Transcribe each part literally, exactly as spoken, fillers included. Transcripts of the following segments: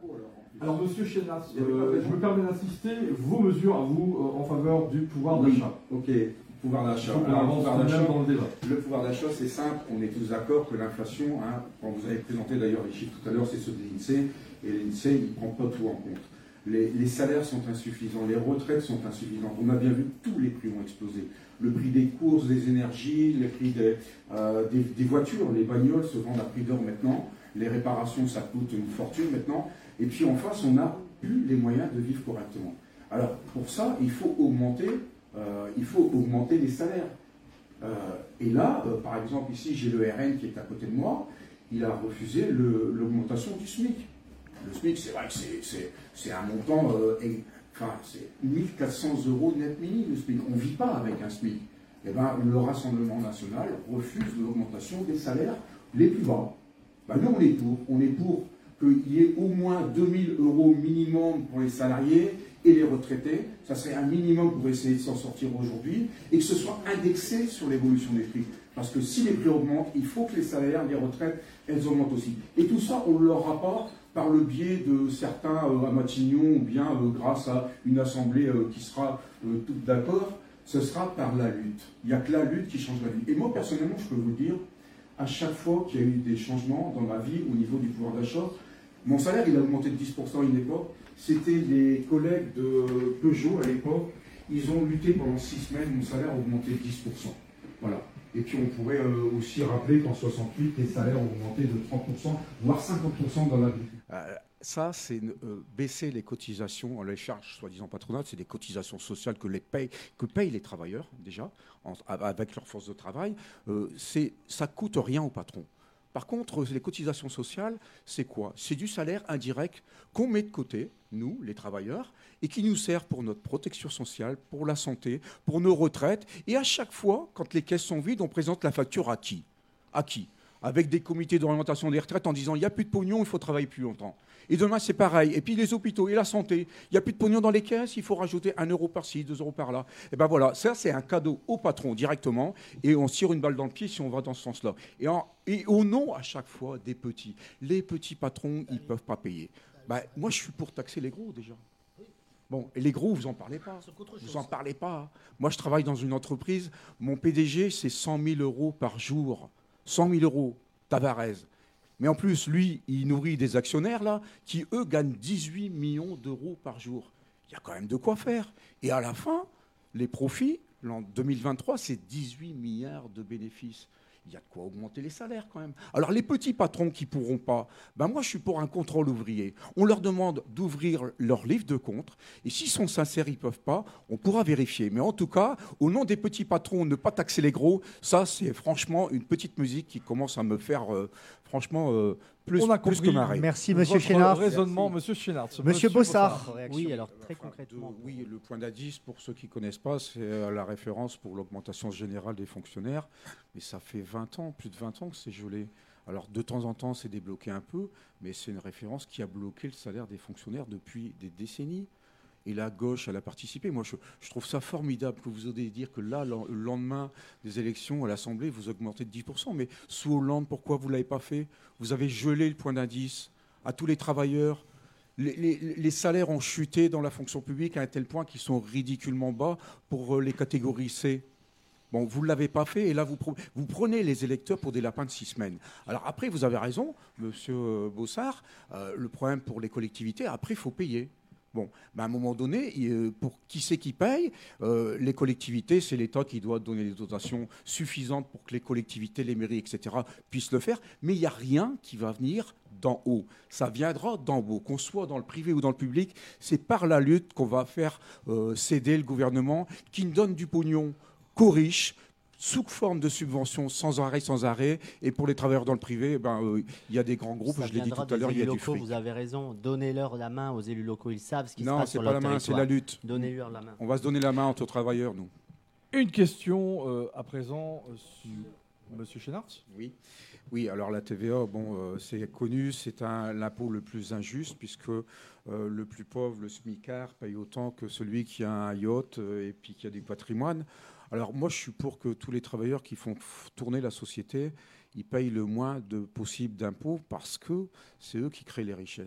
Alors, Monsieur Chénas, euh, je me permets d'insister, vos mesures à vous euh, en faveur du pouvoir oui. d'achat. Ok, pouvoir d'achat. Alors, Alors, le pouvoir d'achat, dans le débat. Le pouvoir d'achat, c'est simple. On est tous d'accord que l'inflation, hein, quand vous avez présenté d'ailleurs les chiffres tout à l'heure, c'est ceux de l'INSEE, et l'INSEE, il ne prend pas tout en compte. Les, les salaires sont insuffisants, les retraites sont insuffisantes. On a bien vu que tous les prix ont explosé. Le prix des courses, des énergies, le prix des, euh, des, des voitures, les bagnoles se vendent à prix d'or maintenant. Les réparations, ça coûte une fortune maintenant. Et puis en face, on n'a plus les moyens de vivre correctement. Alors pour ça, il faut augmenter, euh, il faut augmenter les salaires. Euh, et là, euh, par exemple, ici, j'ai le R N qui est à côté de moi. Il a refusé le, l'augmentation du SMIC. Le SMIC, c'est vrai que c'est, c'est, c'est un montant, euh, et, enfin, c'est mille quatre cents euros net mini, le SMIC. On ne vit pas avec un SMIC. Eh ben, le Rassemblement national refuse l'augmentation des salaires les plus bas. Ben, nous, on est pour. On est pour qu'il y ait au moins deux mille euros minimum pour les salariés et les retraités. Ça serait un minimum pour essayer de s'en sortir aujourd'hui, et que ce soit indexé sur l'évolution des prix. Parce que si les prix augmentent, il faut que les salaires, les retraites, elles augmentent aussi. Et tout ça, on ne l'aura pas par le biais de certains euh, à Matignon, ou bien euh, grâce à une assemblée euh, qui sera euh, toute d'accord. Ce sera par la lutte. Il n'y a que la lutte qui change la vie. Et moi, personnellement, je peux vous dire, à chaque fois qu'il y a eu des changements dans ma vie au niveau du pouvoir d'achat, mon salaire, il a augmenté de dix pour cent à une époque. C'était les collègues de Peugeot à l'époque. Ils ont lutté pendant six semaines, mon salaire a augmenté de dix pour cent. Voilà. Et puis on pourrait euh, aussi rappeler qu'en soixante-huit, les salaires ont augmenté de trente pour cent, voire cinquante pour cent dans l'agriculture. Euh, ça, c'est euh, baisser les cotisations, les charges soi-disant patronales, c'est des cotisations sociales que, les payent, que payent les travailleurs, déjà, en, avec leur force de travail. Euh, c'est, ça ne coûte rien aux patrons. Par contre, les cotisations sociales, c'est quoi? C'est du salaire indirect qu'on met de côté, nous, les travailleurs, et qui nous sert pour notre protection sociale, pour la santé, pour nos retraites. Et à chaque fois, quand les caisses sont vides, on présente la facture à qui? À qui? Avec des comités d'orientation des retraites en disant il n'y a plus de pognon, il faut travailler plus longtemps. Et demain, c'est pareil. Et puis les hôpitaux et la santé, il n'y a plus de pognon dans les caisses, il faut rajouter un euro par-ci, deux euros par-là. Et bien voilà, ça, c'est un cadeau au patron directement, et on se tire une balle dans le pied si on va dans ce sens-là. Et, en, et au nom, à chaque fois, des petits. Les petits patrons, ils ne peuvent pas payer. Ben, moi, je suis pour taxer les gros, déjà. Bon, et les gros, vous n'en parlez pas. Vous n'en parlez pas. Moi, je travaille dans une entreprise. Mon P D G, c'est cent mille euros par jour. cent mille euros, Tavares. Mais en plus, lui, il nourrit des actionnaires, là, qui, eux, gagnent dix-huit millions d'euros par jour. Il y a quand même de quoi faire. Et à la fin, les profits, en deux mille vingt-trois, c'est dix-huit milliards de bénéfices. Il y a de quoi augmenter les salaires quand même. Alors les petits patrons qui ne pourront pas, ben moi je suis pour un contrôle ouvrier. On leur demande d'ouvrir leur livre de compte, et s'ils sont sincères, ils ne peuvent pas, on pourra vérifier. Mais en tout cas, au nom des petits patrons, ne pas taxer les gros, ça c'est franchement une petite musique qui commence à me faire euh, franchement euh, plus, on a plus que marrer. Merci Monsieur Chénard. Raisonnement, Monsieur Chénard. Monsieur, Monsieur Bossard. Bossard. Oui, alors très Enfin, concrètement. de, oui, le point d'indice, pour ceux qui ne connaissent pas, c'est euh, la référence pour l'augmentation générale des fonctionnaires. Mais ça fait vingt ans, plus de vingt ans que c'est gelé. Alors de temps en temps, c'est débloqué un peu, mais c'est une référence qui a bloqué le salaire des fonctionnaires depuis des décennies. Et la gauche, elle a participé. Moi, je, je trouve ça formidable que vous osez dire que là, le lendemain des élections à l'Assemblée, vous augmentez de dix pour cent. Mais sous Hollande, pourquoi vous ne l'avez pas fait? Vous avez gelé le point d'indice à tous les travailleurs. Les, les, les salaires ont chuté dans la fonction publique à un tel point qu'ils sont ridiculement bas pour les catégories C. Bon, vous ne l'avez pas fait, et là, vous, vous prenez les électeurs pour des lapins de six semaines. Alors après, vous avez raison, Monsieur Bossard, euh, le problème pour les collectivités, après, il faut payer. Bon, ben à un moment donné, pour qui c'est qui paye? euh, Les collectivités, c'est l'État qui doit donner des dotations suffisantes pour que les collectivités, les mairies, et cetera, puissent le faire. Mais il n'y a rien qui va venir d'en haut. Ça viendra d'en haut. Qu'on soit dans le privé ou dans le public, c'est par la lutte qu'on va faire euh, céder le gouvernement qui ne donne du pognon qu'aux riches, sous forme de subventions sans arrêt, sans arrêt. Et pour les travailleurs dans le privé, ben, euh, il y a des grands groupes, ça je l'ai dit tout à des l'heure, il y a élus du locaux, fric. Vous avez raison, donnez-leur la main aux élus locaux, ils savent ce qui non, se passe sur leur territoire. Non, c'est pas la main, c'est la lutte. Donnez-leur la main. On va se donner la main entre travailleurs, nous. Une question euh, à présent, euh, sur Monsieur Chénard. Oui. Oui, alors la T V A, bon, euh, c'est connu, c'est un, l'impôt le plus injuste, puisque euh, le plus pauvre, le smicard, paye autant que celui qui a un yacht euh, et puis qui a du patrimoine. Alors moi, je suis pour que tous les travailleurs qui font tourner la société, ils payent le moins de possible d'impôts, parce que c'est eux qui créent les richesses.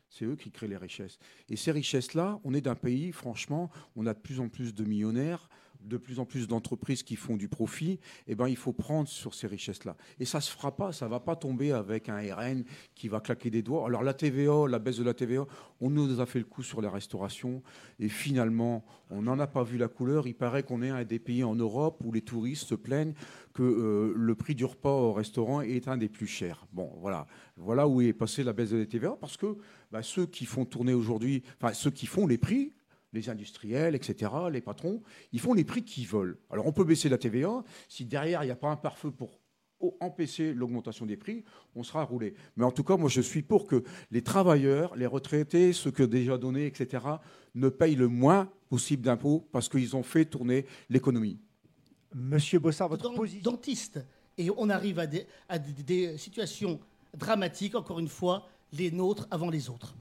C'est eux qui créent les richesses. Et ces richesses-là, on est d'un pays, franchement, on a de plus en plus de millionnaires, de plus en plus d'entreprises qui font du profit. Eh ben, il faut prendre sur ces richesses-là. Et ça ne se fera pas, ça ne va pas tomber avec un R N qui va claquer des doigts. Alors la T V A, la baisse de la T V A, on nous a fait le coup sur la restauration. Et finalement, on n'en a pas vu la couleur. Il paraît qu'on est un des pays en Europe où les touristes se plaignent que euh, le prix du repas au restaurant est un des plus chers. Bon, voilà. Voilà où est passée la baisse de la T V A, parce que bah, ceux qui font tourner aujourd'hui, enfin ceux qui font les prix, les industriels, et cetera, les patrons, ils font les prix qu'ils veulent. Alors on peut baisser la T V A, si derrière il n'y a pas un pare-feu pour empêcher l'augmentation des prix, on sera roulé. Mais en tout cas, moi je suis pour que les travailleurs, les retraités, ceux qui ont déjà donné, et cetera, ne payent le moins possible d'impôts parce qu'ils ont fait tourner l'économie. Monsieur Bossard, votre Dans- position. Dentiste. Et on arrive à des, à des- des situations dramatiques, encore une fois, les nôtres avant les autres.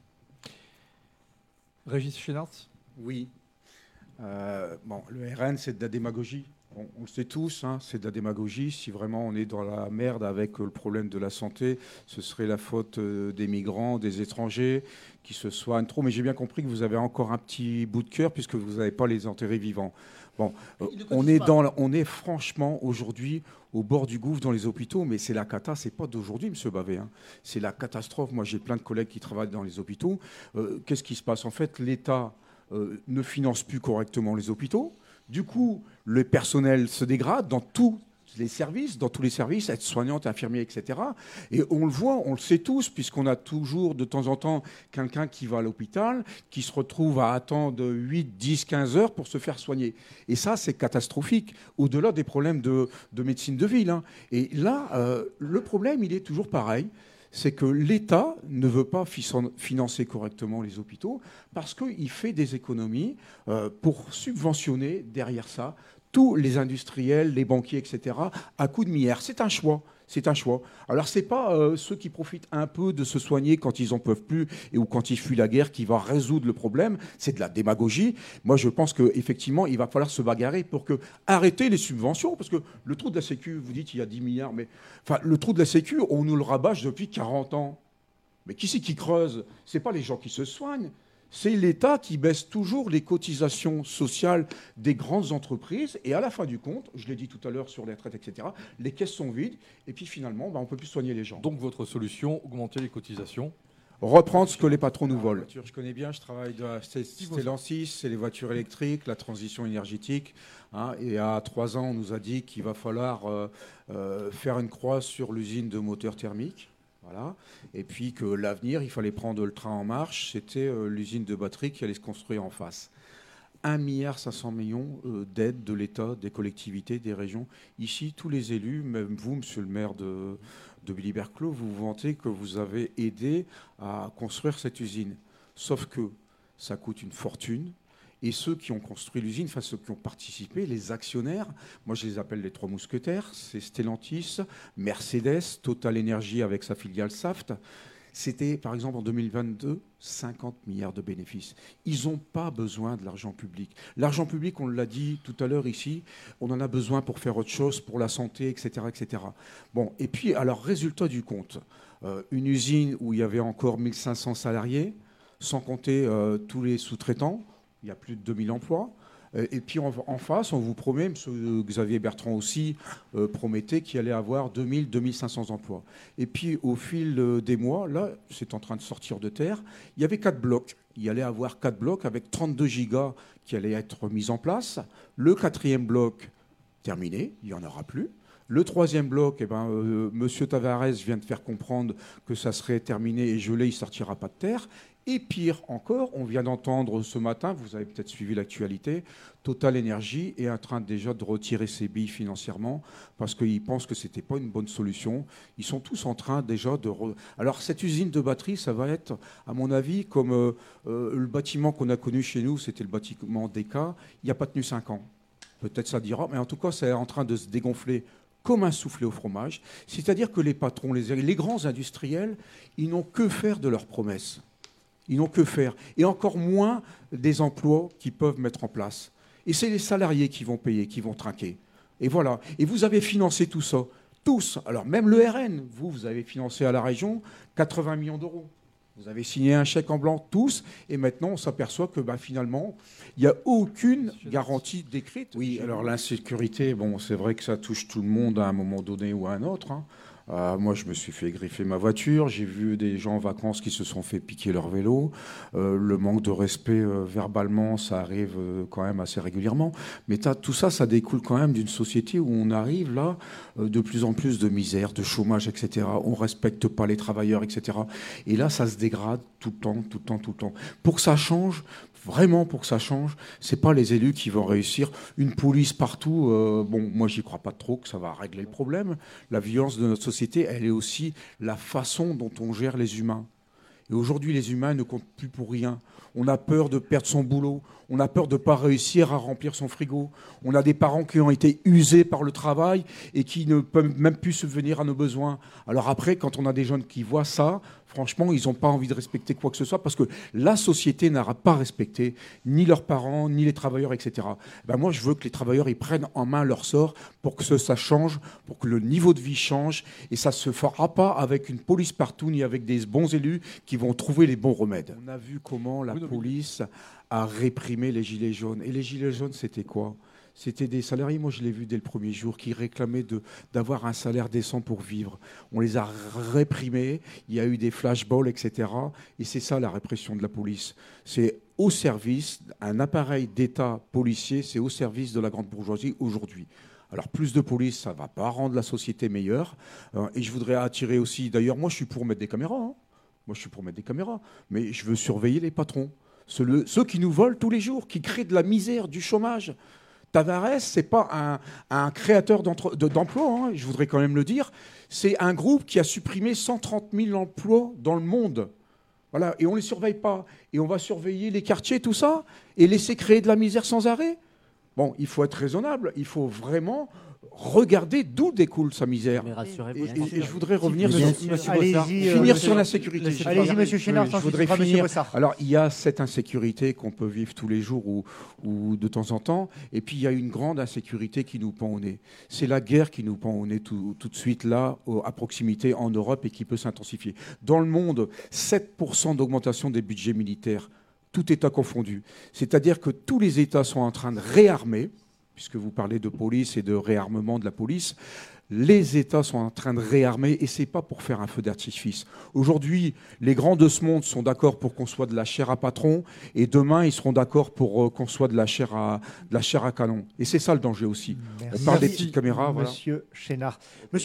Régis Chénart. Oui. Euh, bon, le R N, c'est de la démagogie. On, on le sait tous, hein, c'est de la démagogie. Si vraiment on est dans la merde avec euh, le problème de la santé, ce serait la faute euh, des migrants, des étrangers qui se soignent trop. Mais j'ai bien compris que vous avez encore un petit bout de cœur puisque vous n'avez pas les enterrés vivants. Bon, euh, Ils ne on cotisent est pas. dans, la- on est franchement aujourd'hui au bord du gouffre dans les hôpitaux, mais c'est la cata, c'est pas d'aujourd'hui, Monsieur Bavet. Hein. C'est la catastrophe. Moi, j'ai plein de collègues qui travaillent dans les hôpitaux. Euh, Qu'est-ce qui se passe? En fait, l'État euh, ne finance plus correctement les hôpitaux. Du coup, le personnel se dégrade dans tous les services, dans tous les services, aides-soignantes, infirmiers, et cetera. Et on le voit, on le sait tous, puisqu'on a toujours de temps en temps quelqu'un qui va à l'hôpital, qui se retrouve à attendre huit, dix, quinze heures pour se faire soigner. Et ça, c'est catastrophique, au-delà des problèmes de, de médecine de ville. Hein. Et là, euh, le problème, il est toujours pareil. C'est que l'État ne veut pas financer correctement les hôpitaux parce qu'il fait des économies euh, pour subventionner derrière ça tous les industriels, les banquiers, et cetera, à coups de milliards. C'est un choix. C'est un choix. Alors, ce n'est pas euh, ceux qui profitent un peu de se soigner quand ils n'en peuvent plus et ou quand ils fuient la guerre qui va résoudre le problème. C'est de la démagogie. Moi, je pense qu'effectivement, il va falloir se bagarrer pour que arrêter les subventions. Parce que le trou de la Sécu, vous dites il y a dix milliards, mais enfin, le trou de la Sécu, on nous le rabâche depuis quarante ans. Mais qui c'est qui creuse? Ce n'est pas les gens qui se soignent. C'est l'État qui baisse toujours les cotisations sociales des grandes entreprises. Et à la fin du compte, je l'ai dit tout à l'heure sur les retraites, et cetera, les caisses sont vides. Et puis finalement, bah, on ne peut plus soigner les gens. Donc votre solution, augmenter les cotisations. Reprendre ce que les patrons nous volent. Je connais bien, je travaille de la Stellantis, c'est les voitures électriques, la transition énergétique. Hein, et à trois ans, on nous a dit qu'il va falloir euh, euh, faire une croix sur l'usine de moteurs thermiques. Voilà. Et puis que l'avenir, il fallait prendre le train en marche, c'était euh, l'usine de batterie qui allait se construire en face. un milliard cinq cents millions euh, d'aides de l'État, des collectivités, des régions. Ici, tous les élus, même vous, monsieur le maire de, de Billy-Berclos, vous vous vantez que vous avez aidé à construire cette usine. Sauf que ça coûte une fortune. Et ceux qui ont construit l'usine, enfin ceux qui ont participé, les actionnaires, moi je les appelle les trois mousquetaires, c'est Stellantis, Mercedes, Total Energy avec sa filiale Saft. C'était par exemple en deux mille vingt-deux, cinquante milliards de bénéfices. Ils n'ont pas besoin de l'argent public. L'argent public, on l'a dit tout à l'heure ici, on en a besoin pour faire autre chose, pour la santé, et cetera, et cetera. Bon, et puis alors résultat du compte, euh, une usine où il y avait encore mille cinq cents salariés, sans compter euh, tous les sous-traitants. Il y a plus de deux mille emplois. Et puis en, en face, on vous promet, M. Xavier Bertrand aussi euh, promettait qu'il allait avoir deux mille, deux mille cinq cents emplois. Et puis au fil euh, des mois, là, c'est en train de sortir de terre, il y avait quatre blocs. Il y allait avoir quatre blocs avec trente-deux gigas qui allaient être mis en place. Le quatrième bloc, terminé, il n'y en aura plus. Le troisième bloc, eh ben, euh, M. Tavares vient de faire comprendre que ça serait terminé et gelé, il ne sortira pas de terre. Et pire encore, on vient d'entendre ce matin, vous avez peut-être suivi l'actualité, Total Energy est en train déjà de retirer ses billes financièrement parce qu'ils pensent que ce n'était pas une bonne solution. Ils sont tous en train déjà de... Re... Alors cette usine de batterie, ça va être, à mon avis, comme euh, euh, le bâtiment qu'on a connu chez nous, c'était le bâtiment D K, il n'y a pas tenu cinq ans. Peut-être ça dira, mais en tout cas, c'est en train de se dégonfler comme un soufflé au fromage. C'est-à-dire que les patrons, les, les grands industriels, ils n'ont que faire de leurs promesses. Ils n'ont que faire. Et encore moins des emplois qu'ils peuvent mettre en place. Et c'est les salariés qui vont payer, qui vont trinquer. Et voilà. Et vous avez financé tout ça. Tous. Alors même le R N, vous, vous avez financé à la région quatre-vingts millions d'euros. Vous avez signé un chèque en blanc tous, et maintenant on s'aperçoit que bah, finalement, il n'y a aucune garantie décrite. Oui, alors l'insécurité, bon, c'est vrai que ça touche tout le monde à un moment donné ou à un autre. Hein. Euh, moi, je me suis fait griffer ma voiture. J'ai vu des gens en vacances qui se sont fait piquer leur vélo. Euh, le manque de respect euh, verbalement, ça arrive euh, quand même assez régulièrement. Mais tout ça, ça découle quand même d'une société où on arrive là, euh, de plus en plus de misère, de chômage, et cetera. On ne respecte pas les travailleurs, et cetera. Et là, ça se dégrade tout le temps, tout le temps, tout le temps. Pour que ça change, vraiment pour que ça change, c'est pas les élus qui vont réussir. Une police partout, euh, bon, moi j'y crois pas trop que ça va régler le problème. La violence de notre société, elle est aussi la façon dont on gère les humains. Et aujourd'hui, les humains ne comptent plus pour rien. On a peur de perdre son boulot. On a peur de ne pas réussir à remplir son frigo. On a des parents qui ont été usés par le travail et qui ne peuvent même plus subvenir à nos besoins. Alors après, quand on a des jeunes qui voient ça, franchement, ils n'ont pas envie de respecter quoi que ce soit parce que la société n'aura pas respecté ni leurs parents, ni les travailleurs, et cetera. Ben moi, je veux que les travailleurs ils prennent en main leur sort pour que ça change, pour que le niveau de vie change. Et ça ne se fera pas avec une police partout, ni avec des bons élus qui vont trouver les bons remèdes. On a vu comment la police a réprimé les gilets jaunes. Et les gilets jaunes, c'était quoi ? C'était des salariés, moi je l'ai vu dès le premier jour, qui réclamaient de, d'avoir un salaire décent pour vivre. On les a réprimés, il y a eu des flashballs, et cetera. Et c'est ça la répression de la police. C'est au service, un appareil d'État policier, c'est au service de la grande bourgeoisie aujourd'hui. Alors plus de police, ça ne va pas rendre la société meilleure. Et je voudrais attirer aussi, d'ailleurs moi je suis pour mettre des caméras, hein. Moi je suis pour mettre des caméras, mais je veux surveiller les patrons. Ceux, ceux qui nous volent tous les jours, qui créent de la misère, du chômage. Tavares, ce n'est pas un, un créateur d'emplois, hein, je voudrais quand même le dire. C'est un groupe qui a supprimé cent trente mille emplois dans le monde. Voilà, et on ne les surveille pas. Et on va surveiller les quartiers, tout ça, et laisser créer de la misère sans arrêt. Bon, il faut être raisonnable. Il faut vraiment regarder d'où découle sa misère. Mais rassurez-vous, et, et, et je voudrais revenir sur, sur, monsieur Bossard, euh, finir sur l'insécurité. Allez-y, monsieur Chénard, oui, je voudrais finir. Alors, il y a cette insécurité qu'on peut vivre tous les jours ou, ou de temps en temps, et puis il y a une grande insécurité qui nous pend au nez. C'est la guerre qui nous pend au nez tout, tout de suite là, au, à proximité en Europe et qui peut s'intensifier. Dans le monde, sept pour cent d'augmentation des budgets militaires, tout État confondu. C'est-à-dire que tous les États sont en train de réarmer, puisque vous parlez de police et de réarmement de la police, les États sont en train de réarmer et ce n'est pas pour faire un feu d'artifice. Aujourd'hui, les grands de ce monde sont d'accord pour qu'on soit de la chair à patron et demain, ils seront d'accord pour euh, qu'on soit de la chair à, de la chair à canon. Et c'est ça le danger aussi. Merci. On parle des petites caméras. Monsieur voilà. Chénard. Monsieur